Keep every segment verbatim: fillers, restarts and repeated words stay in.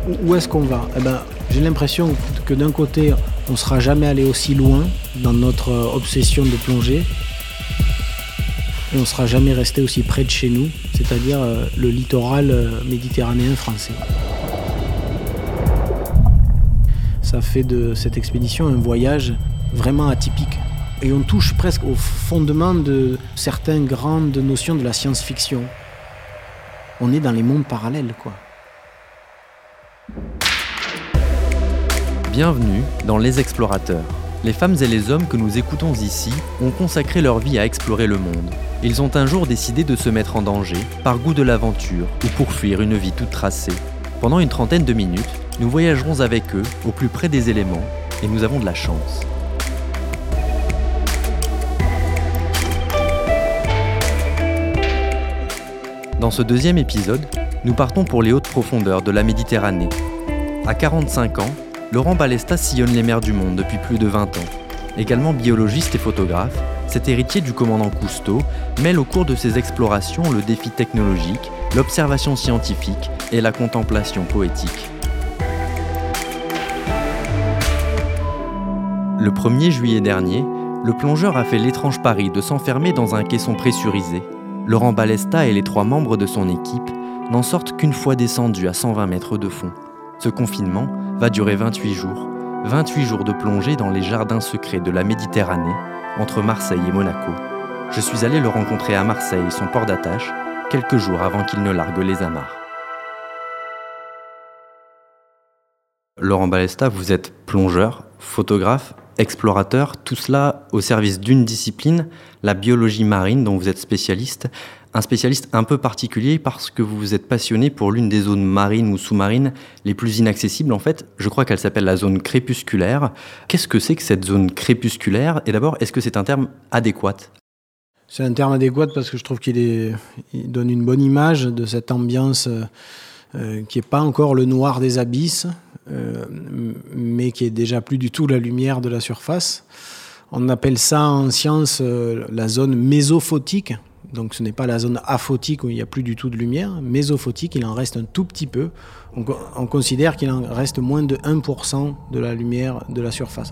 où est-ce qu'on va ? Eh ben, j'ai l'impression que d'un côté, on ne sera jamais allé aussi loin dans notre obsession de plongée et on ne sera jamais resté aussi près de chez nous, c'est-à-dire euh, le littoral euh, méditerranéen français. Ça fait de cette expédition un voyage vraiment atypique. Et on touche presque au fondement de certaines grandes notions de la science-fiction. On est dans les mondes parallèles, quoi. Bienvenue dans Les Explorateurs. Les femmes et les hommes que nous écoutons ici ont consacré leur vie à explorer le monde. Ils ont un jour décidé de se mettre en danger, par goût de l'aventure ou pour fuir une vie toute tracée. Pendant une trentaine de minutes, nous voyagerons avec eux au plus près des éléments et nous avons de la chance. Dans ce deuxième épisode, nous partons pour les hautes profondeurs de la Méditerranée. À quarante-cinq ans, Laurent Balesta sillonne les mers du monde depuis plus de vingt ans. Également biologiste et photographe, cet héritier du commandant Cousteau mêle au cours de ses explorations le défi technologique, l'observation scientifique et la contemplation poétique. Le premier juillet dernier, le plongeur a fait l'étrange pari de s'enfermer dans un caisson pressurisé. Laurent Balesta et les trois membres de son équipe n'en sortent qu'une fois descendus à cent vingt mètres de fond. Ce confinement va durer vingt-huit jours. vingt-huit jours de plongée dans les jardins secrets de la Méditerranée, entre Marseille et Monaco. Je suis allé le rencontrer à Marseille, son port d'attache, quelques jours avant qu'il ne largue les amarres. Laurent Balesta, vous êtes plongeur, photographe, explorateur, tout cela au service d'une discipline, la biologie marine dont vous êtes spécialiste. Un spécialiste un peu particulier parce que vous vous êtes passionné pour l'une des zones marines ou sous-marines les plus inaccessibles en fait. Je crois qu'elle s'appelle la zone crépusculaire. Qu'est-ce que c'est que cette zone crépusculaire ? Et d'abord, est-ce que c'est un terme adéquat ? C'est un terme adéquat parce que je trouve qu'il est, il donne une bonne image de cette ambiance euh, qui n'est pas encore le noir des abysses, euh, mais qui est déjà plus du tout la lumière de la surface. On appelle ça en science euh, la zone mésophotique. Donc ce n'est pas la zone aphotique où il n'y a plus du tout de lumière. Mésophotique, il en reste un tout petit peu. On, on considère qu'il en reste moins de un pour cent de la lumière de la surface.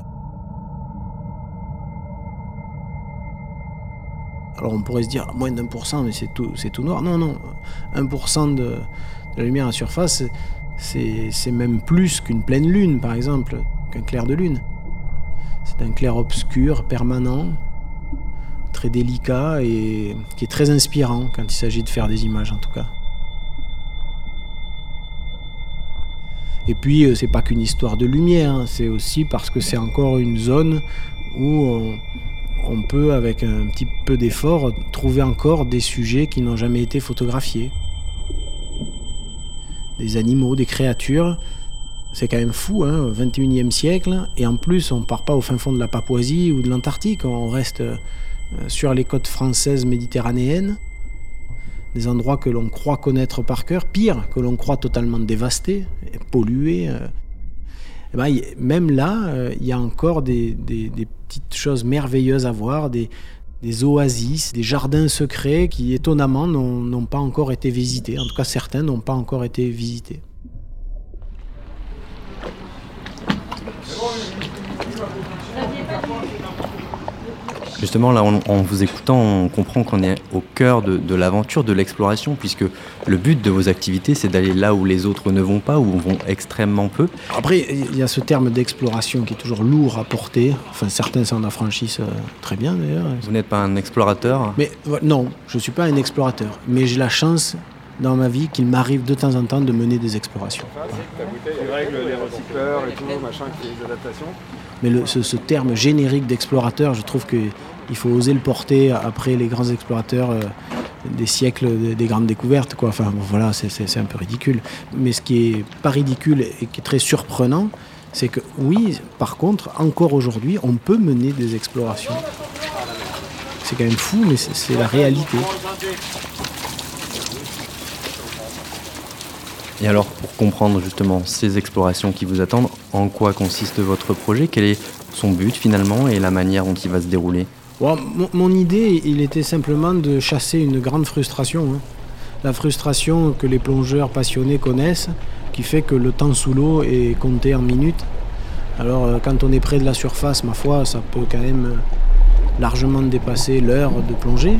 Alors on pourrait se dire moins d'un pour cent, mais c'est tout, c'est tout noir. Non, non, un pour cent de, de la lumière à la surface, c'est, c'est même plus qu'une pleine lune, par exemple, qu'un clair de lune. C'est un clair-obscur permanent, très délicat et qui est très inspirant quand il s'agit de faire des images en tout cas. Et puis c'est pas qu'une histoire de lumière, c'est aussi parce que c'est encore une zone où on, on peut avec un petit peu d'effort trouver encore des sujets qui n'ont jamais été photographiés. Des animaux, des créatures. C'est quand même fou, hein, au vingt et unième siècle, et en plus on part pas au fin fond de la Papouasie ou de l'Antarctique, on reste sur les côtes françaises méditerranéennes, des endroits que l'on croit connaître par cœur, pire, que l'on croit totalement dévastés, pollués. Et ben, même là, il y a encore des, des, des petites choses merveilleuses à voir, des, des oasis, des jardins secrets qui, étonnamment, n'ont, n'ont pas encore été visités. En tout cas, certains n'ont pas encore été visités. Justement, là, en, en vous écoutant, on comprend qu'on est au cœur de, de l'aventure, de l'exploration, puisque le but de vos activités, c'est d'aller là où les autres ne vont pas, ou vont extrêmement peu. Après, il y a ce terme d'exploration qui est toujours lourd à porter. Enfin, certains s'en affranchissent euh, très bien, d'ailleurs. Vous n'êtes pas un explorateur ? Mais non, je ne suis pas un explorateur. Mais j'ai la chance, dans ma vie, qu'il m'arrive de temps en temps de mener des explorations. Les règles, les recycleurs et tout, machin, qui fait des adaptations. Mais le, ce, ce terme générique d'explorateur, je trouve qu'il faut oser le porter après les grands explorateurs euh, des siècles, des, des grandes découvertes, quoi. Enfin, bon, voilà, c'est, c'est, c'est un peu ridicule. Mais ce qui est pas ridicule et qui est très surprenant, c'est que oui, par contre, encore aujourd'hui, on peut mener des explorations. C'est quand même fou, mais c'est, c'est la réalité. Et alors, pour comprendre justement ces explorations qui vous attendent, en quoi consiste votre projet ? Quel est son but finalement et la manière dont il va se dérouler ? Bon, mon, mon idée, il était simplement de chasser une grande frustration. Hein. La frustration que les plongeurs passionnés connaissent, qui fait que le temps sous l'eau est compté en minutes. Alors euh, quand on est près de la surface, ma foi, ça peut quand même euh, largement dépasser l'heure de plongée.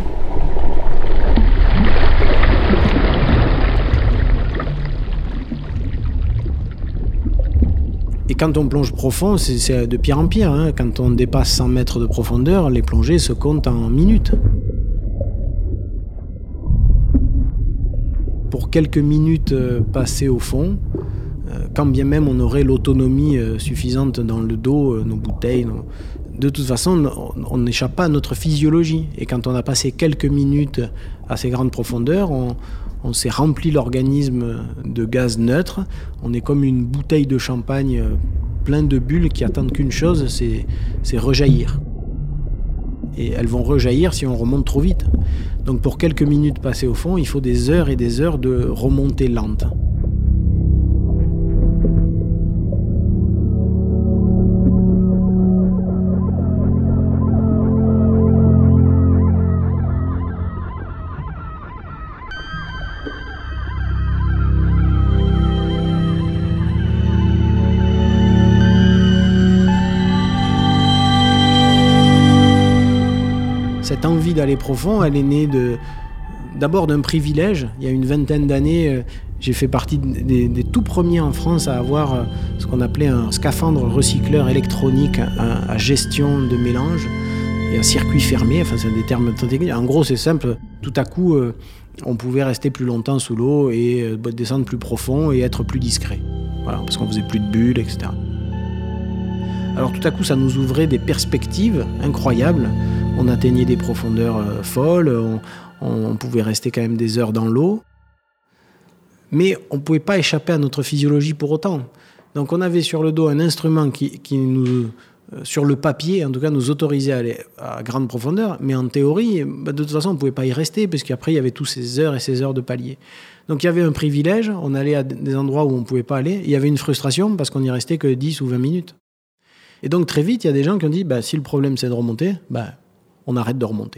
Et quand on plonge profond, c'est, c'est de pire en pire. Hein. Quand on dépasse cent mètres de profondeur, les plongées se comptent en minutes. Pour quelques minutes passées au fond, quand bien même on aurait l'autonomie suffisante dans le dos, nos bouteilles, nos... de toute façon, on n'échappe pas à notre physiologie. Et quand on a passé quelques minutes à ces grandes profondeurs, on, on s'est rempli l'organisme de gaz neutre. On est comme une bouteille de champagne pleine de bulles qui attendent qu'une chose, c'est, c'est rejaillir. Et elles vont rejaillir si on remonte trop vite. Donc pour quelques minutes passées au fond, il faut des heures et des heures de remontée lente. Cette envie d'aller profond, elle est née de, d'abord d'un privilège. Il y a une vingtaine d'années, j'ai fait partie des, des tout premiers en France à avoir ce qu'on appelait un scaphandre recycleur électronique à, à gestion de mélange et à circuit fermé. Enfin, c'est des termes techniques. En gros, c'est simple. Tout à coup, on pouvait rester plus longtemps sous l'eau et descendre plus profond et être plus discret. Voilà, parce qu'on faisait plus de bulles, et cetera. Alors tout à coup, ça nous ouvrait des perspectives incroyables. On atteignait des profondeurs euh, folles, on, on pouvait rester quand même des heures dans l'eau. Mais on ne pouvait pas échapper à notre physiologie pour autant. Donc on avait sur le dos un instrument qui, qui nous, euh, sur le papier, en tout cas, nous autorisait à aller à grande profondeur. Mais en théorie, bah, de toute façon, on ne pouvait pas y rester, parce qu'après, il y avait toutes ces heures et ces heures de palier. Donc il y avait un privilège, on allait à des endroits où on ne pouvait pas aller. Il y avait une frustration, parce qu'on n'y restait que dix ou vingt minutes. Et donc très vite, il y a des gens qui ont dit, bah, si le problème c'est de remonter, bah, on arrête de remonter.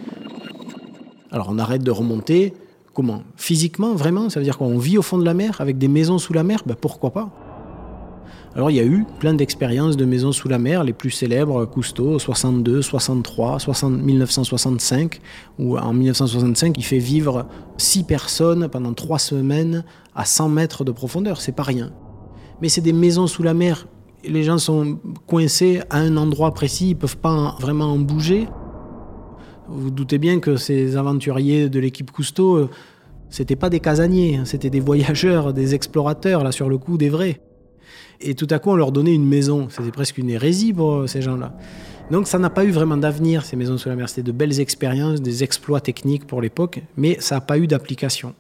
Alors on arrête de remonter, comment ? Physiquement, vraiment ? Ça veut dire qu'on vit au fond de la mer, avec des maisons sous la mer ? Ben, pourquoi pas ? Alors il y a eu plein d'expériences de maisons sous la mer, les plus célèbres, Cousteau, soixante-deux, soixante-trois, soixante, dix-neuf cent soixante-cinq, où en dix-neuf cent soixante-cinq, il fait vivre six personnes pendant trois semaines à cent mètres de profondeur, c'est pas rien. Mais c'est des maisons sous la mer, les gens sont coincés à un endroit précis, ils peuvent pas vraiment en bouger. Vous, vous doutez bien que ces aventuriers de l'équipe Cousteau, c'était pas des casaniers, c'était des voyageurs, des explorateurs, là, sur le coup, des vrais. Et tout à coup, on leur donnait une maison. C'était presque une hérésie pour ces gens-là. Donc ça n'a pas eu vraiment d'avenir, ces maisons sous la mer. C'était de belles expériences, des exploits techniques pour l'époque, mais ça n'a pas eu d'application.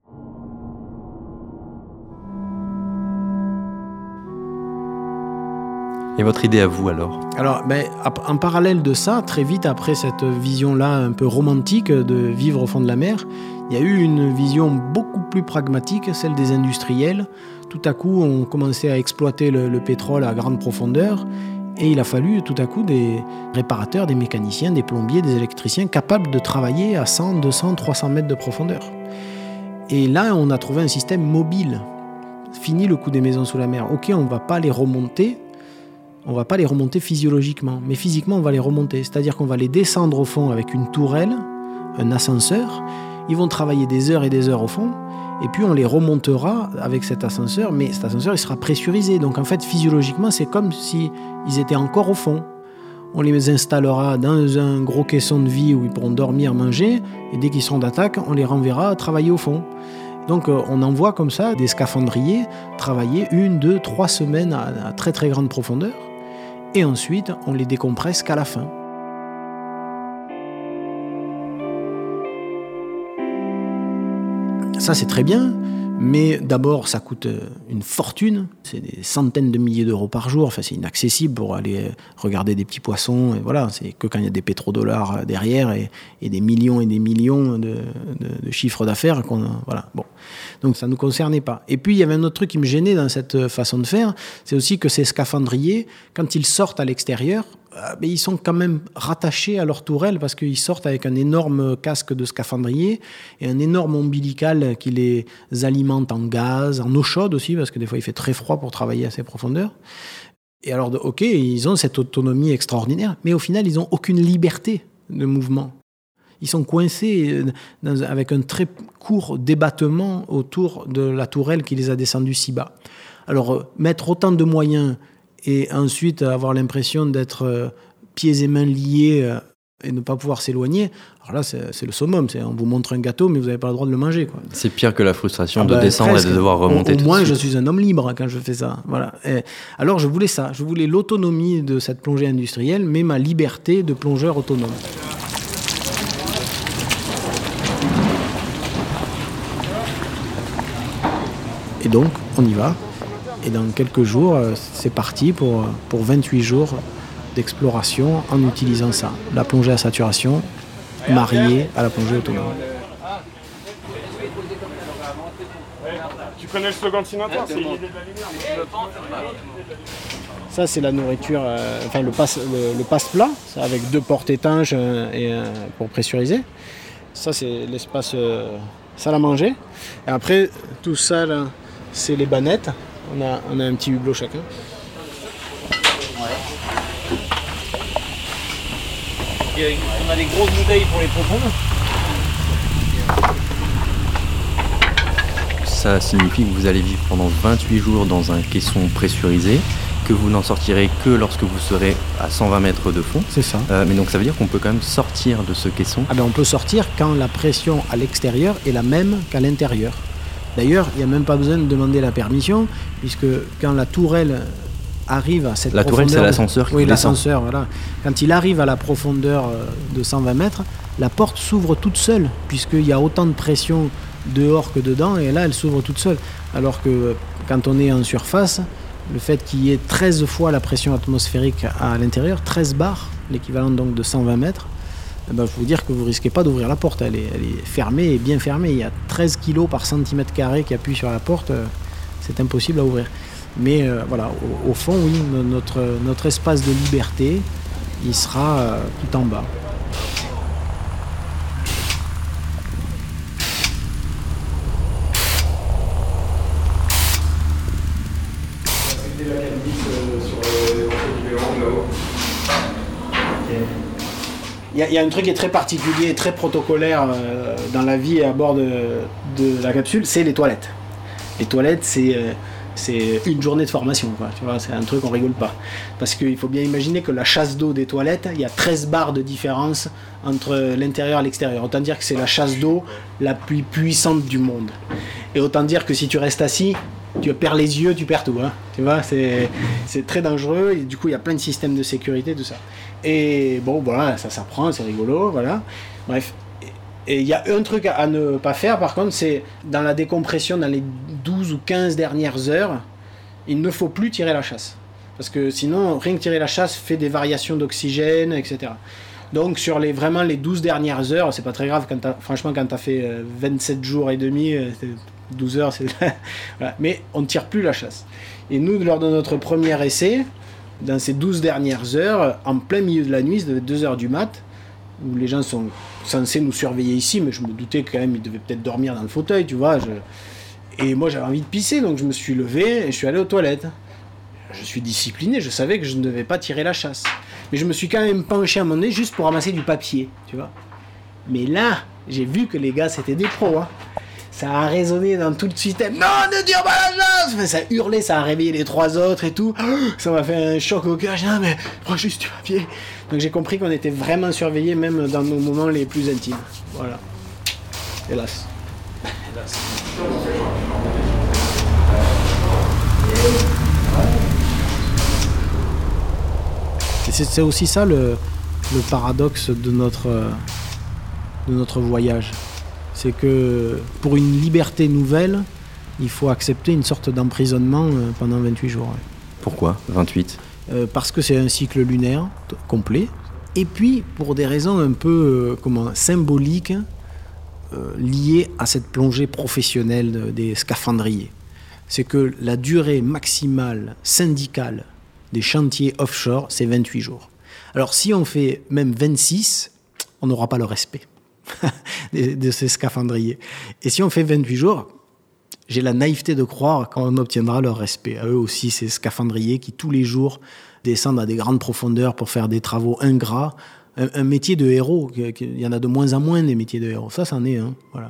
Et votre idée à vous alors ? Alors, ben, en parallèle de ça, très vite après cette vision-là un peu romantique de vivre au fond de la mer, il y a eu une vision beaucoup plus pragmatique, celle des industriels. Tout à coup, on commençait à exploiter le, le pétrole à grande profondeur et il a fallu tout à coup des réparateurs, des mécaniciens, des plombiers, des électriciens capables de travailler à cent, deux cents, trois cents mètres de profondeur. Et là, on a trouvé un système mobile. Fini le coup des maisons sous la mer. Ok, on ne va pas les remonter. On ne va pas les remonter physiologiquement, mais physiquement, on va les remonter. C'est-à-dire qu'on va les descendre au fond avec une tourelle, un ascenseur. Ils vont travailler des heures et des heures au fond, et puis on les remontera avec cet ascenseur, mais cet ascenseur, il sera pressurisé. Donc en fait, physiologiquement, c'est comme s'ils étaient encore au fond. On les installera dans un gros caisson de vie où ils pourront dormir, manger, et dès qu'ils seront d'attaque, on les renverra travailler au fond. Donc on envoie comme ça des scaphandriers travailler une, deux, trois semaines à, à très très grande profondeur. Et ensuite, on les décompresse qu'à la fin. Ça, c'est très bien, mais d'abord, ça coûte une fortune. C'est des centaines de milliers d'euros par jour. Enfin, c'est inaccessible pour aller regarder des petits poissons. Et voilà, c'est que quand il y a des pétrodollars derrière et, et des millions et des millions de, de, de chiffres d'affaires. Qu'on, voilà, bon. Donc, ça ne nous concernait pas. Et puis, il y avait un autre truc qui me gênait dans cette façon de faire, c'est aussi que ces scaphandriers, quand ils sortent à l'extérieur, mais ils sont quand même rattachés à leur tourelle parce qu'ils sortent avec un énorme casque de scaphandrier et un énorme ombilical qui les alimente en gaz, en eau chaude aussi, parce que des fois il fait très froid pour travailler à ces profondeurs. Et alors, ok, ils ont cette autonomie extraordinaire, mais au final, ils n'ont aucune liberté de mouvement. Ils sont coincés dans, avec un très court débattement autour de la tourelle qui les a descendus si bas. Alors, mettre autant de moyens et ensuite avoir l'impression d'être euh, pieds et mains liés euh, et ne pas pouvoir s'éloigner, alors là, c'est, c'est le summum. C'est, on vous montre un gâteau, mais vous n'avez pas le droit de le manger, quoi. C'est pire que la frustration ah de bah, descendre presque. Et de devoir remonter au, au tout moins, de suite. Je suis un homme libre quand je fais ça. Voilà. Et alors, je voulais ça. Je voulais l'autonomie de cette plongée industrielle, mais ma liberté de plongeur autonome. Et donc, on y va. Et dans quelques jours, c'est parti pour, pour vingt-huit jours d'exploration en utilisant ça. La plongée à saturation mariée à la plongée autonome. Tu connais le slogan de Sinatra, c'est l'idée de la lumière. Ça, c'est la nourriture, euh, enfin le passe, le, le passe-plat, avec deux portes étanches euh, et, euh, pour pressuriser. Ça, c'est l'espace euh, salle à manger. Et après, tout ça, là, c'est les bannettes. On a, on a un petit hublot chacun. Et on a des grosses bouteilles pour les profondes. Ça signifie que vous allez vivre pendant vingt-huit jours dans un caisson pressurisé, que vous n'en sortirez que lorsque vous serez à cent vingt mètres de fond. C'est ça. Euh, mais donc ça veut dire qu'on peut quand même sortir de ce caisson. Ah ben on peut sortir quand la pression à l'extérieur est la même qu'à l'intérieur. D'ailleurs, il n'y a même pas besoin de demander la permission, puisque quand la tourelle arrive à cette la profondeur... La tourelle, c'est l'ascenseur qui Oui, descend. l'ascenseur, voilà. Quand il arrive à la profondeur de cent vingt mètres, la porte s'ouvre toute seule, puisqu'il y a autant de pression dehors que dedans, et là, elle s'ouvre toute seule. Alors que quand on est en surface, le fait qu'il y ait treize fois la pression atmosphérique à l'intérieur, treize bars, l'équivalent donc de cent vingt mètres, eh ben, je peux vous dire que vous ne risquez pas d'ouvrir la porte. Elle est, elle est fermée et bien fermée. Il y a treize kilos par centimètre carré qui appuient sur la porte. C'est impossible à ouvrir. Mais euh, voilà, au, au fond, oui, notre, notre espace de liberté, il sera euh, tout en bas. Il y, y a un truc qui est très particulier, très protocolaire euh, dans la vie à bord de, de la capsule, c'est les toilettes. Les toilettes, c'est, euh, c'est une journée de formation, quoi. Tu vois, c'est un truc, on rigole pas. Parce qu'il faut bien imaginer que la chasse d'eau des toilettes, il y a treize bars de différence entre l'intérieur et l'extérieur. Autant dire que c'est la chasse d'eau la plus puissante du monde. Et autant dire que si tu restes assis, tu perds les yeux, tu perds tout. Hein. Tu vois, c'est, c'est très dangereux. Et du coup, il y a plein de systèmes de sécurité, tout ça. Et bon, voilà, ça s'apprend, c'est rigolo, voilà. Bref. Et il y a un truc à ne pas faire, par contre, c'est dans la décompression, dans les douze ou quinze dernières heures, il ne faut plus tirer la chasse. Parce que sinon, rien que tirer la chasse fait des variations d'oxygène, et cetera. Donc, sur les, vraiment les douze dernières heures, c'est pas très grave. Quand t'as, franchement, quand tu as fait vingt-sept jours et demi, douze heures, c'est... voilà. Mais on ne tire plus la chasse. Et nous, lors de notre premier essai, dans ces douze dernières heures, en plein milieu de la nuit, c'était deux heures du mat', où les gens sont censés nous surveiller ici, mais je me doutais quand même, ils devaient peut-être dormir dans le fauteuil, tu vois. Je... Et moi, j'avais envie de pisser, donc je me suis levé et je suis allé aux toilettes. Je suis discipliné, je savais que je ne devais pas tirer la chasse. Mais je me suis quand même penché à un moment donné juste pour ramasser du papier, tu vois. Mais là, j'ai vu que les gars, c'était des pros, hein. Ça a résonné dans tout le système. Non, ne tire pas la chasse! Enfin, ça a hurlé, ça a réveillé les trois autres et tout. Ça m'a fait un choc au cœur. J'ai dit, non, mais prends juste du papier. Donc j'ai compris qu'on était vraiment surveillés, même dans nos moments les plus intimes. Voilà. Hélas. Hélas. Et c'est, c'est aussi ça le, le paradoxe de notre, de notre voyage. C'est que pour une liberté nouvelle, il faut accepter une sorte d'emprisonnement pendant vingt-huit jours. Pourquoi vingt-huit ? euh, Parce que c'est un cycle lunaire t- complet. Et puis, pour des raisons un peu euh, comment, symboliques, euh, liées à cette plongée professionnelle de, des scaphandriers. C'est que la durée maximale syndicale des chantiers offshore, c'est vingt-huit jours. Alors si on fait même vingt-six, on n'aura pas le respect de, de ces scaphandriers. Et si on fait vingt-huit jours, j'ai la naïveté de croire qu'on obtiendra leur respect. À eux aussi, ces scaphandriers qui tous les jours descendent à des grandes profondeurs pour faire des travaux ingrats. Un, un métier de héros, il y en a de moins en moins des métiers de héros. Ça, c'en est un. Voilà.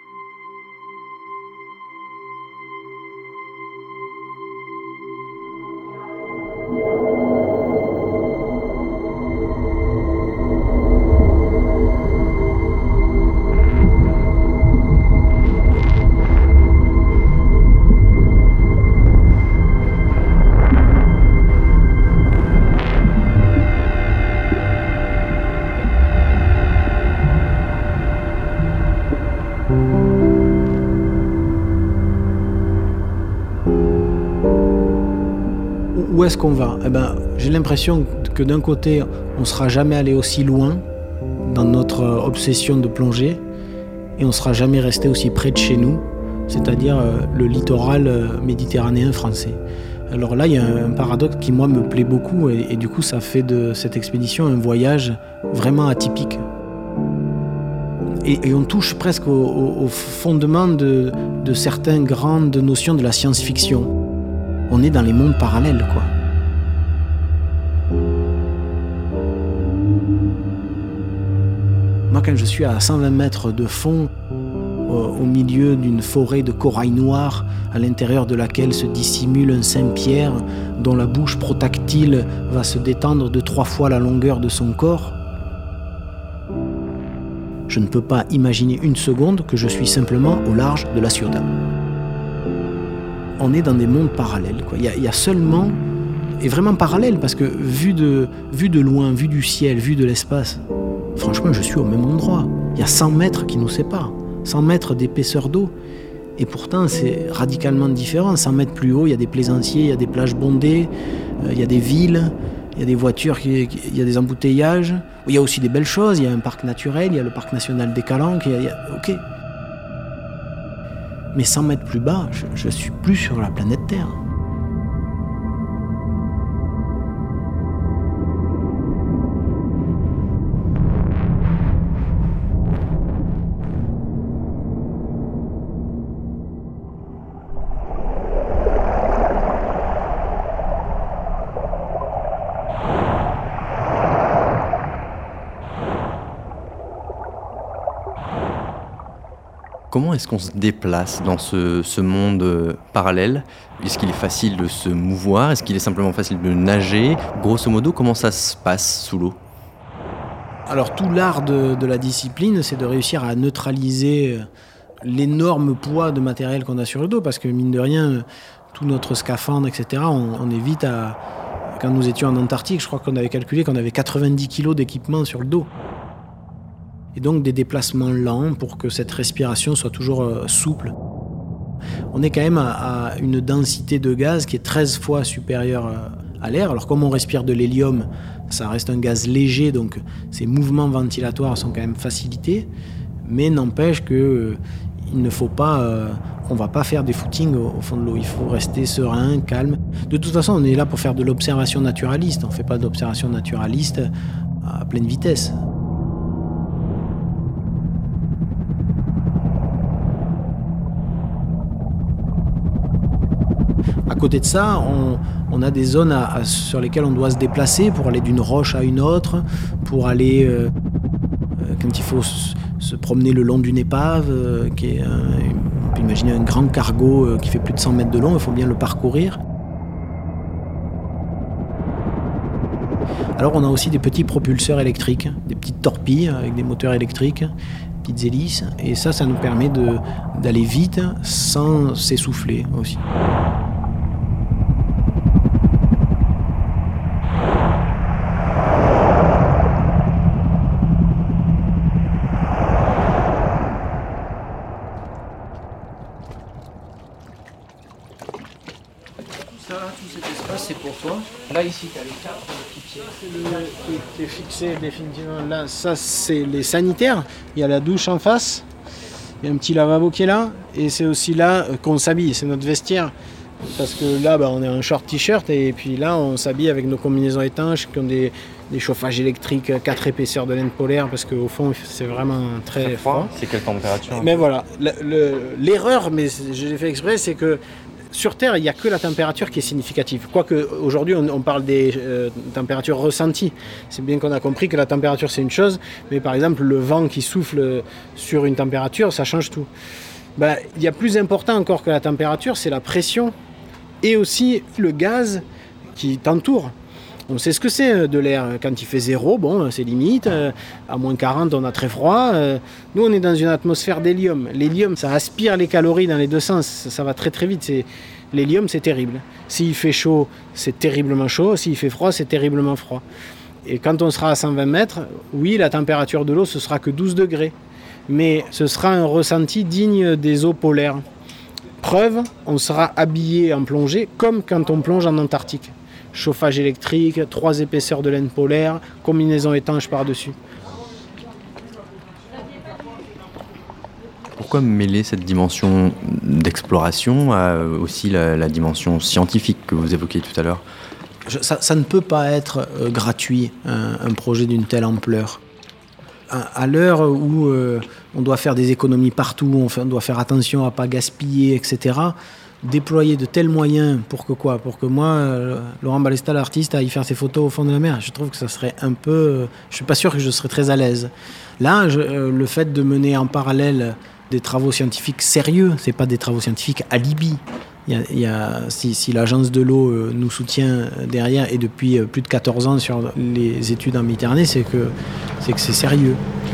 Où est-ce qu'on va ? Eh ben, j'ai l'impression que d'un côté, on ne sera jamais allé aussi loin dans notre obsession de plongée et on ne sera jamais resté aussi près de chez nous, c'est-à-dire le littoral méditerranéen français. Alors là, il y a un paradoxe qui, moi, me plaît beaucoup et, et du coup, ça fait de cette expédition un voyage vraiment atypique. Et, et on touche presque au, au, au fondement de, de certaines grandes notions de la science-fiction. On est dans les mondes parallèles, quoi. Moi, quand je suis à cent vingt mètres de fond, au, au milieu d'une forêt de corail noir, à l'intérieur de laquelle se dissimule un Saint-Pierre, dont la bouche protactile va se détendre de trois fois la longueur de son corps, je ne peux pas imaginer une seconde que je suis simplement au large de la Ciotat. On est dans des mondes parallèles, quoi. Il y a, il y a seulement, et vraiment parallèles, parce que vu de, vu de loin, vu du ciel, vu de l'espace, franchement, je suis au même endroit. Il y a cent mètres qui nous séparent, cent mètres d'épaisseur d'eau. Et pourtant, c'est radicalement différent. cent mètres plus haut, il y a des plaisanciers, il y a des plages bondées, euh, il y a des villes, il y a des voitures, qui, qui, il y a des embouteillages. Il y a aussi des belles choses, il y a un parc naturel, il y a le parc national des Calanques, il y a, il y a, ok. Mais cent mètres plus bas, je ne suis plus sur la planète Terre. Comment est-ce qu'on se déplace dans ce, ce monde euh, parallèle ? Est-ce qu'il est facile de se mouvoir ? Est-ce qu'il est simplement facile de nager ? Grosso modo, comment ça se passe sous l'eau ? Alors tout l'art de, de la discipline, c'est de réussir à neutraliser l'énorme poids de matériel qu'on a sur le dos, parce que mine de rien, tout notre scaphandre, et cetera, on, on est vite à... Quand nous étions en Antarctique, je crois qu'on avait calculé qu'on avait quatre-vingt-dix kilos d'équipement sur le dos. Et donc des déplacements lents pour que cette respiration soit toujours euh, souple. On est quand même à, à une densité de gaz qui est treize fois supérieure à l'air. Alors comme on respire de l'hélium, ça reste un gaz léger, donc ces mouvements ventilatoires sont quand même facilités, mais n'empêche que euh, il ne faut pas, euh, on ne va pas faire des footings au, au fond de l'eau. Il faut rester serein, calme. De toute façon, on est là pour faire de l'observation naturaliste. On ne fait pas d'observation naturaliste à pleine vitesse. À côté de ça, on, on a des zones à, à, sur lesquelles on doit se déplacer pour aller d'une roche à une autre, pour aller, euh, euh, quand il faut se, se promener le long d'une épave, euh, qui est un, on peut imaginer un grand cargo euh, qui fait plus de cent mètres de long, il faut bien le parcourir. Alors on a aussi des petits propulseurs électriques, des petites torpilles avec des moteurs électriques, petites hélices, et ça, ça nous permet de, d'aller vite sans s'essouffler aussi. Ça, tout cet espace, c'est pour toi. Là, ici, tu as les cartes fixées. C'est le qui est fixé définitivement. Là, ça, c'est les sanitaires. Il y a la douche en face. Il y a un petit lavabo qui est là. Et c'est aussi là qu'on s'habille. C'est notre vestiaire. Parce que là, bah, on est en short t-shirt. Et puis là, on s'habille avec nos combinaisons étanches qui ont des, des chauffages électriques, quatre épaisseurs de laine polaire, parce qu'au fond, c'est vraiment très froid. C'est quelle température? Mais voilà, le, le, l'erreur, mais je l'ai fait exprès, c'est que sur Terre, il n'y a que la température qui est significative. Quoique, aujourd'hui, on, on parle des euh, températures ressenties. C'est bien qu'on a compris que la température, c'est une chose, mais par exemple, le vent qui souffle sur une température, ça change tout. Ben, il y a plus important encore que la température, c'est la pression et aussi le gaz qui t'entoure. On sait ce que c'est de l'air. Quand il fait zéro, bon, c'est limite. À moins quarante, on a très froid. Nous, on est dans une atmosphère d'hélium. L'hélium, ça aspire les calories dans les deux sens. Ça va très très vite. C'est... L'hélium, c'est terrible. S'il fait chaud, c'est terriblement chaud. S'il fait froid, c'est terriblement froid. Et quand on sera à cent vingt mètres, oui, la température de l'eau, ce sera que douze degrés. Mais ce sera un ressenti digne des eaux polaires. Preuve, on sera habillé en plongée comme quand on plonge en Antarctique. Chauffage électrique, trois épaisseurs de laine polaire, combinaison étanche par-dessus. Pourquoi mêler cette dimension d'exploration à aussi la, la dimension scientifique que vous évoquiez tout à l'heure? Je, ça, ça ne peut pas être euh, gratuit, un, un projet d'une telle ampleur. À, à l'heure où euh, on doit faire des économies partout, on, fait, on doit faire attention à ne pas gaspiller, et cetera, déployer de tels moyens pour que quoi? Pour que moi, euh, Laurent Balesta, l'artiste, aille faire ses photos au fond de la mer. Je trouve que ça serait un peu... Euh, je suis pas sûr que je serais très à l'aise. Là, je, euh, le fait de mener en parallèle des travaux scientifiques sérieux, c'est pas des travaux scientifiques alibi. Il y a, il y a, si, si l'agence de l'eau euh, nous soutient derrière et depuis euh, plus de quatorze ans sur les études en Méditerranée, c'est que c'est, que c'est sérieux.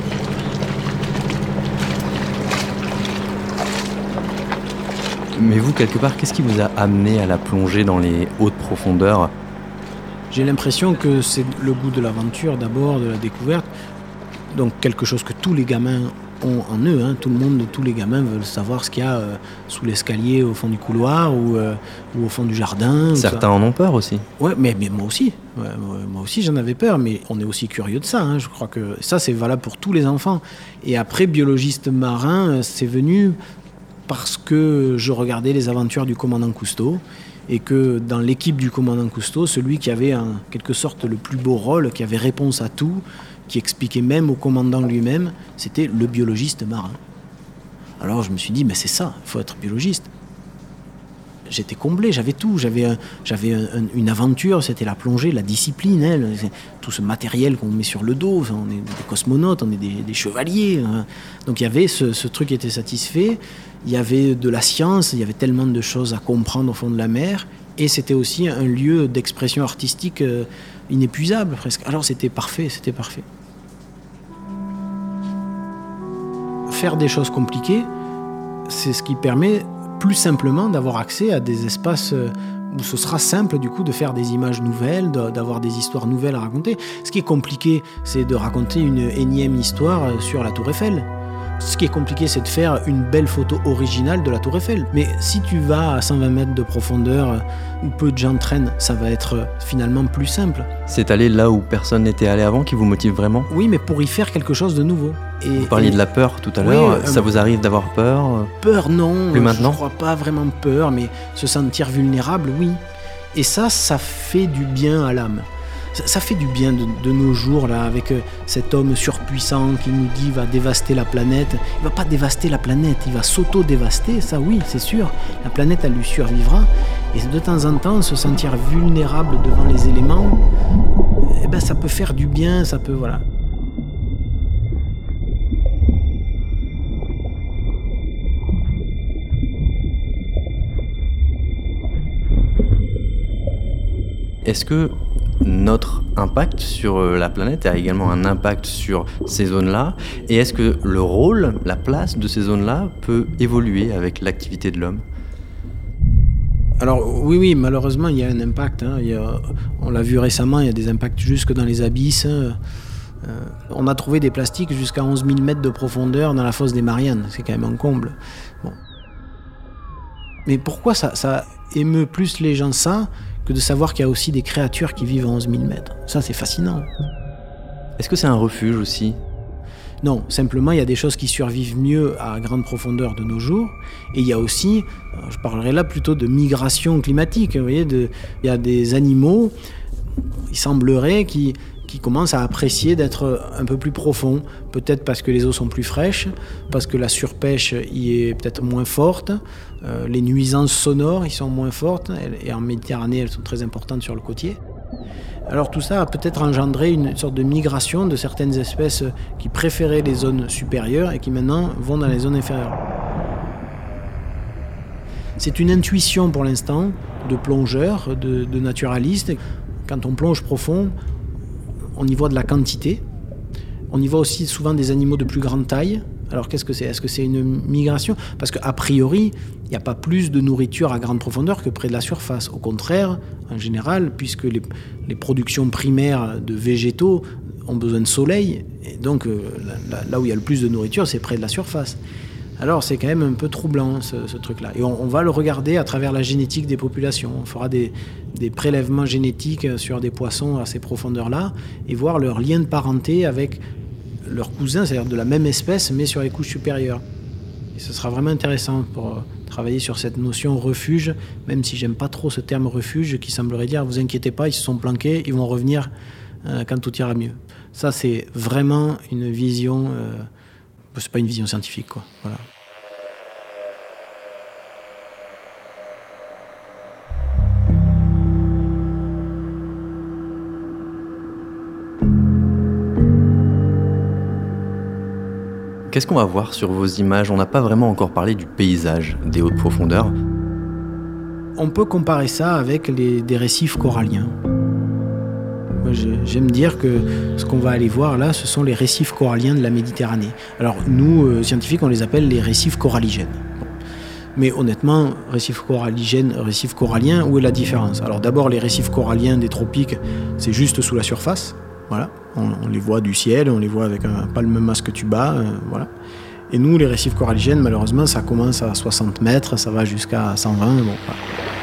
Mais vous, quelque part, qu'est-ce qui vous a amené à la plongée dans les hautes profondeurs? J'ai l'impression que c'est le goût de l'aventure d'abord, de la découverte. Donc quelque chose que tous les gamins ont en eux. Hein. Tout le monde, tous les gamins veulent savoir ce qu'il y a euh, sous l'escalier, au fond du couloir ou, euh, ou au fond du jardin. Certains en ont peur aussi. Ouais, mais, mais moi aussi. Ouais, moi aussi, j'en avais peur. Mais on est aussi curieux de ça. Hein. Je crois que ça, c'est valable pour tous les enfants. Et après, biologiste marin, c'est venu parce que je regardais les aventures du commandant Cousteau et que dans l'équipe du commandant Cousteau, celui qui avait en quelque sorte le plus beau rôle, qui avait réponse à tout, qui expliquait même au commandant lui-même, c'était le biologiste marin. Alors je me suis dit, mais c'est ça, il faut être biologiste. J'étais comblé, j'avais tout, j'avais, un, j'avais un, un, une aventure, c'était la plongée, la discipline, hein, tout ce matériel qu'on met sur le dos, on est des cosmonautes, on est des, des chevaliers. Hein. Donc il y avait ce, ce truc qui était satisfait, il y avait de la science, il y avait tellement de choses à comprendre au fond de la mer, et c'était aussi un lieu d'expression artistique euh, inépuisable presque. Alors c'était parfait, c'était parfait. Faire des choses compliquées, c'est ce qui permet plus simplement d'avoir accès à des espaces où ce sera simple du coup de faire des images nouvelles, d'avoir des histoires nouvelles à raconter. Ce qui est compliqué, c'est de raconter une énième histoire sur la Tour Eiffel. Ce qui est compliqué, c'est de faire une belle photo originale de la Tour Eiffel. Mais si tu vas à cent vingt mètres de profondeur, où peu de gens traînent, ça va être finalement plus simple. C'est aller là où personne n'était allé avant qui vous motive vraiment? Oui, mais pour y faire quelque chose de nouveau. Et, vous parliez et... de la peur tout à oui, l'heure, euh, ça vous arrive d'avoir peur? Peur, non. Plus maintenant? Je ne crois pas vraiment peur, mais se sentir vulnérable, oui. Et ça, ça fait du bien à l'âme. Ça, ça fait du bien de, de nos jours, là, avec euh, cet homme surpuissant qui nous dit qu'il va dévaster la planète. Il ne va pas dévaster la planète, il va s'auto-dévaster, ça oui, c'est sûr. La planète, elle lui survivra. Et de temps en temps, se sentir vulnérable devant les éléments, eh ben, ça peut faire du bien, ça peut, voilà. Est-ce que notre impact sur la planète a également un impact sur ces zones-là? Et est-ce que le rôle, la place de ces zones-là peut évoluer avec l'activité de l'homme? Alors oui, oui, malheureusement, il y a un impact. Hein. Il y a, on l'a vu récemment, il y a des impacts jusque dans les abysses. Euh, on a trouvé des plastiques jusqu'à onze mille mètres de profondeur dans la fosse des Mariannes. C'est quand même un comble. Bon. Mais pourquoi ça, ça émeut plus les gens ça que de savoir qu'il y a aussi des créatures qui vivent à onze mille mètres. Ça, c'est fascinant. Est-ce que c'est un refuge aussi? Non, simplement, il y a des choses qui survivent mieux à grande profondeur de nos jours. Et il y a aussi, je parlerai là plutôt de migration climatique. Vous voyez, de, il y a des animaux, il semblerait, qui, qui commencent à apprécier d'être un peu plus profond. Peut-être parce que les eaux sont plus fraîches, parce que la surpêche y est peut-être moins forte, euh, les nuisances sonores y sont moins fortes, et en Méditerranée, elles sont très importantes sur le côtier. Alors tout ça a peut-être engendré une sorte de migration de certaines espèces qui préféraient les zones supérieures et qui maintenant vont dans les zones inférieures. C'est une intuition pour l'instant de plongeurs, de, de naturalistes. Quand on plonge profond, on y voit de la quantité. On y voit aussi souvent des animaux de plus grande taille. Alors qu'est-ce que c'est ? Est-ce que c'est une migration ? Parce qu'a priori, il n'y a pas plus de nourriture à grande profondeur que près de la surface. Au contraire, en général, puisque les, les productions primaires de végétaux ont besoin de soleil, et donc euh, là, là où il y a le plus de nourriture, c'est près de la surface. Alors c'est quand même un peu troublant ce, ce truc-là. Et on, on va le regarder à travers la génétique des populations. On fera des, des prélèvements génétiques sur des poissons à ces profondeurs-là et voir leur lien de parenté avec leurs cousins, c'est-à-dire de la même espèce, mais sur les couches supérieures. Et ce sera vraiment intéressant pour travailler sur cette notion refuge, même si j'aime pas trop ce terme refuge, qui semblerait dire, vous inquiétez pas, ils se sont planqués, ils vont revenir euh, quand tout ira mieux. Ça, c'est vraiment une vision, euh, c'est pas une vision scientifique, quoi. Voilà. Qu'est-ce qu'on va voir sur vos images ? On n'a pas vraiment encore parlé du paysage des hautes profondeurs. On peut comparer ça avec les, des récifs coralliens. Moi, j'aime dire que ce qu'on va aller voir là, ce sont les récifs coralliens de la Méditerranée. Alors nous, euh, scientifiques, on les appelle les récifs coralligènes. Bon. Mais honnêtement, récifs coralligènes, récifs coralliens, où est la différence ? Alors d'abord, les récifs coralliens des tropiques, c'est juste sous la surface. Voilà, on, on les voit du ciel, on les voit avec un, pas le même masque tuba, euh, voilà. Et nous, les récifs coralligènes, malheureusement, ça commence à soixante mètres, ça va jusqu'à cent vingt. Bon, voilà.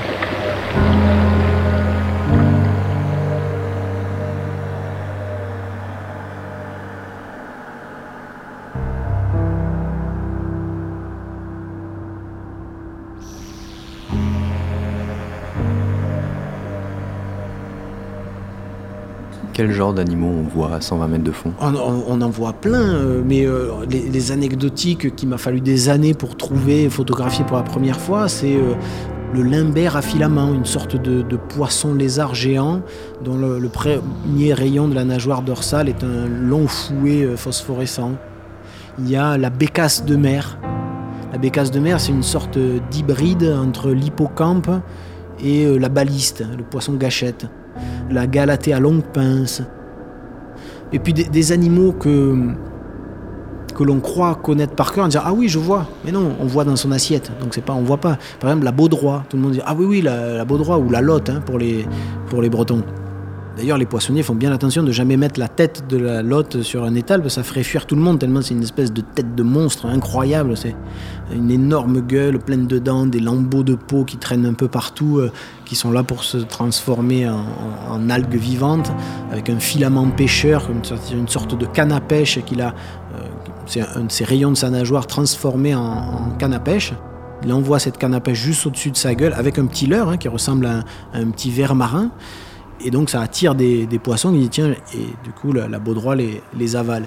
Quel genre d'animaux on voit à cent vingt mètres de fond ? On, on, on en voit plein, euh, mais euh, les, les anecdotiques qu'il m'a fallu des années pour trouver et photographier pour la première fois, c'est euh, le limbert à filament, une sorte de, de poisson lézard géant dont le, le premier rayon de la nageoire dorsale est un long fouet euh, phosphorescent. Il y a la bécasse de mer. La bécasse de mer, c'est une sorte d'hybride entre l'hippocampe et euh, la baliste, le poisson gâchette. La galatée à longue pince. Et puis des, des animaux que, que l'on croit connaître par cœur, en disant « Ah oui, je vois ». Mais non, on voit dans son assiette, donc c'est pas, on voit pas. Par exemple, la baudroie, tout le monde dit « Ah oui, oui, la, la baudroie » ou la lotte hein, pour, les, pour les Bretons. D'ailleurs, les poissonniers font bien attention de ne jamais mettre la tête de la lotte sur un étal, parce que ça ferait fuir tout le monde, tellement c'est une espèce de tête de monstre incroyable. C'est une énorme gueule pleine de dents, des lambeaux de peau qui traînent un peu partout, euh, qui sont là pour se transformer en, en, en algues vivantes, avec un filament pêcheur, une sorte, une sorte de canne à pêche qu'il a, euh, c'est un de ses rayons de sa nageoire transformé en, en canne à pêche. Il envoie cette canne à pêche juste au-dessus de sa gueule, avec un petit leurre hein, qui ressemble à un, à un petit ver marin. Et donc ça attire des, des poissons qui disent tiens, et du coup la, la baudroie les, les avale.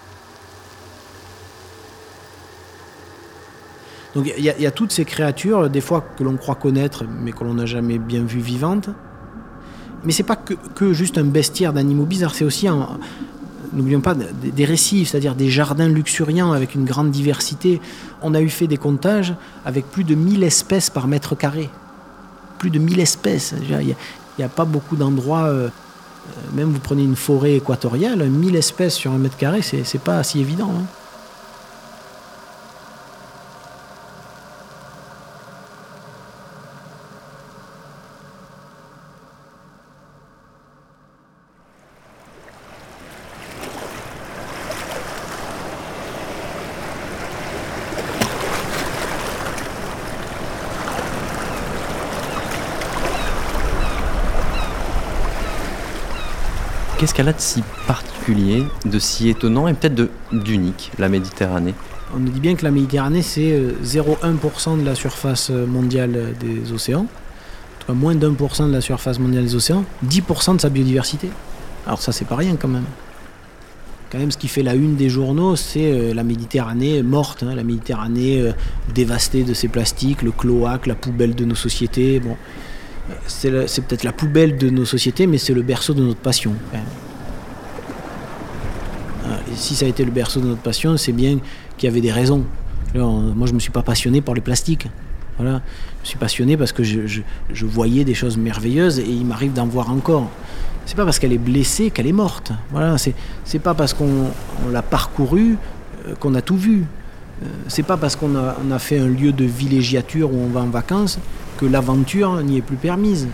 Donc il y, y a toutes ces créatures, des fois que l'on croit connaître, mais que l'on n'a jamais bien vues vivantes. Mais c'est pas que, que juste un bestiaire d'animaux bizarres, c'est aussi, un, n'oublions pas, des, des récifs, c'est-à-dire des jardins luxuriants avec une grande diversité. On a eu fait des comptages avec plus de mille espèces par mètre carré. Plus de mille espèces. Il n'y a pas beaucoup d'endroits, euh, même vous prenez une forêt équatoriale, mille espèces sur un mètre carré, c'est, c'est pas si évident. Hein. Qu'est-ce qu'elle a de si particulier, de si étonnant et peut-être de, d'unique, la Méditerranée ? On nous dit bien que la Méditerranée, c'est zéro virgule un pour cent de la surface mondiale des océans, en tout cas moins d'un pour cent de la surface mondiale des océans, dix pour cent de sa biodiversité. Alors ça, c'est pas rien quand même. Quand même, ce qui fait la une des journaux, c'est euh, la Méditerranée morte, hein, la Méditerranée euh, dévastée de ses plastiques, le cloaque, la poubelle de nos sociétés. Bon, c'est, le, c'est peut-être la poubelle de nos sociétés, mais c'est le berceau de notre passion. Quand même. Et si ça a été le berceau de notre passion, c'est bien qu'il y avait des raisons. Alors, moi, je ne me suis pas passionné par les plastiques. Voilà. Je me suis passionné parce que je, je, je voyais des choses merveilleuses et il m'arrive d'en voir encore. C'est pas parce qu'elle est blessée qu'elle est morte. Voilà, c'est, c'est pas parce qu'on on l'a parcourue euh, qu'on a tout vu. Euh, c'est pas parce qu'on a, on a fait un lieu de villégiature où on va en vacances que l'aventure n'y est plus permise.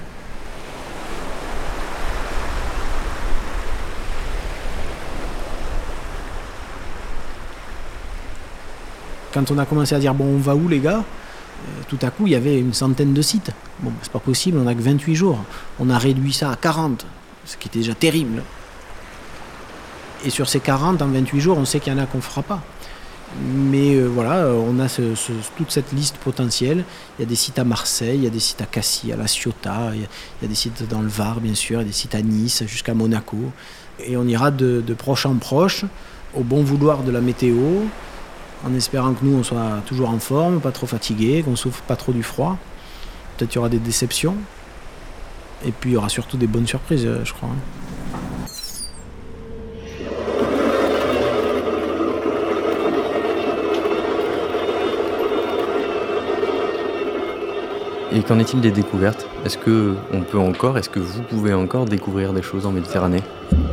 Quand on a commencé à dire bon, on va où les gars ? euh, Tout à coup, il y avait une centaine de sites. Bon, c'est pas possible, on n'a que vingt-huit jours. On a réduit ça à quarante. Ce qui était déjà terrible. Et sur ces quarante, en vingt-huit jours, on sait qu'il y en a qu'on ne fera pas. Mais euh, voilà, on a ce, ce, toute cette liste potentielle. Il y a des sites à Marseille, il y a des sites à Cassis, à La Ciotat, il y a, il y a des sites dans le Var, bien sûr, il y a des sites à Nice, jusqu'à Monaco. Et on ira de, de proche en proche, au bon vouloir de la météo, en espérant que nous, on soit toujours en forme, pas trop fatigués, qu'on ne souffre pas trop du froid. Peut-être qu'il y aura des déceptions. Et puis il y aura surtout des bonnes surprises, je crois. Et qu'en est-il des découvertes ? Est-ce que on peut encore, est-ce que vous pouvez encore découvrir des choses en Méditerranée ?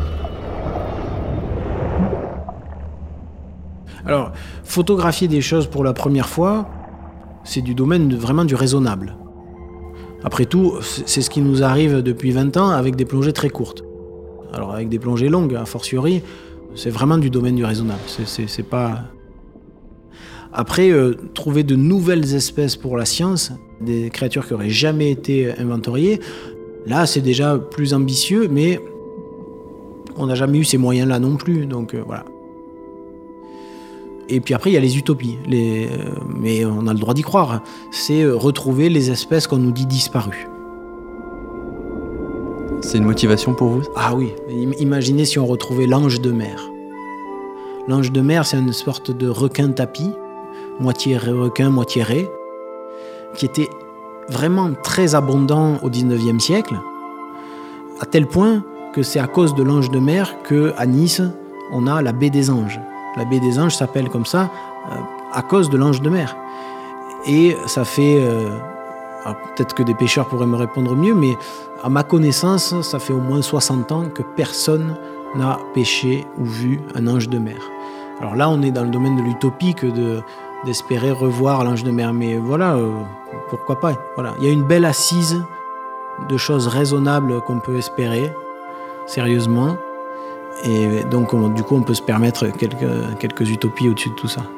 Alors, photographier des choses pour la première fois, c'est du domaine de, vraiment du raisonnable. Après tout, c'est ce qui nous arrive depuis vingt ans avec des plongées très courtes. Alors avec des plongées longues, a fortiori, c'est vraiment du domaine du raisonnable. C'est, c'est, c'est pas... Après, euh, trouver de nouvelles espèces pour la science, des créatures qui n'auraient jamais été inventoriées, là c'est déjà plus ambitieux, mais on n'a jamais eu ces moyens-là non plus, donc euh, voilà. Et puis après, il y a les utopies, les, euh, mais on a le droit d'y croire. C'est euh, retrouver les espèces qu'on nous dit disparues. C'est une motivation pour vous ? Ah oui, imaginez si on retrouvait l'ange de mer. L'ange de mer, c'est une sorte de requin tapis, moitié requin, moitié raie, qui était vraiment très abondant au dix-neuvième siècle, à tel point que c'est à cause de l'ange de mer qu'à Nice, on a la baie des Anges. La baie des Anges s'appelle comme ça euh, à cause de l'ange de mer. Et ça fait... Euh, peut-être que des pêcheurs pourraient me répondre mieux, mais à ma connaissance, ça fait au moins soixante ans que personne n'a pêché ou vu un ange de mer. Alors là, on est dans le domaine de l'utopie que de, d'espérer revoir l'ange de mer. Mais voilà, euh, pourquoi pas. Voilà. Il y a une belle assise de choses raisonnables qu'on peut espérer, sérieusement. Et donc, on, du coup, on peut se permettre quelques, quelques utopies au-dessus de tout ça.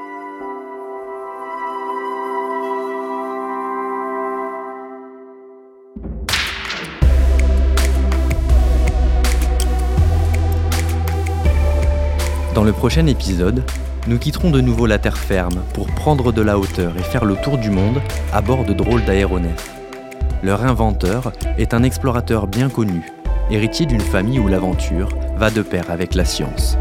Dans le prochain épisode, nous quitterons de nouveau la terre ferme pour prendre de la hauteur et faire le tour du monde à bord de drôles d'aéronefs. Leur inventeur est un explorateur bien connu, héritier d'une famille où l'aventure va de pair avec la science.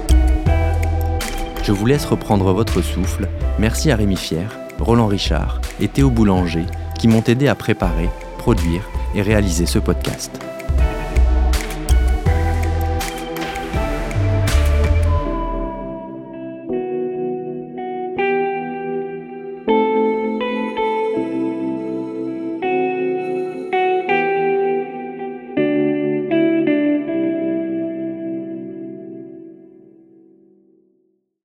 Je vous laisse reprendre votre souffle. Merci à Rémi Fier, Roland Richard et Théo Boulanger qui m'ont aidé à préparer, produire et réaliser ce podcast.